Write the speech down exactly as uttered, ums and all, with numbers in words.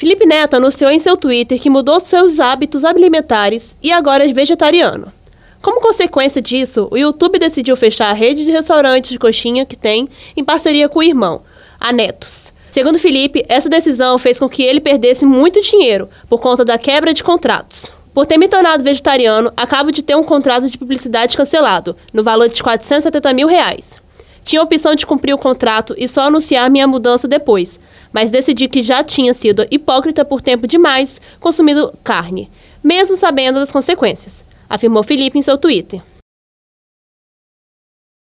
Felipe Neto anunciou em seu Twitter que mudou seus hábitos alimentares e agora é vegetariano. Como consequência disso, o YouTube decidiu fechar a rede de restaurantes de coxinha que tem em parceria com o irmão, a Netos. Segundo Felipe, essa decisão fez com que ele perdesse muito dinheiro por conta da quebra de contratos. Por ter me tornado vegetariano, acabo de ter um contrato de publicidade cancelado, no valor de quatrocentos e setenta mil reais. Tinha a opção de cumprir o contrato e só anunciar minha mudança depois, mas decidi que já tinha sido hipócrita por tempo demais consumindo carne, mesmo sabendo das consequências, afirmou Felipe em seu Twitter.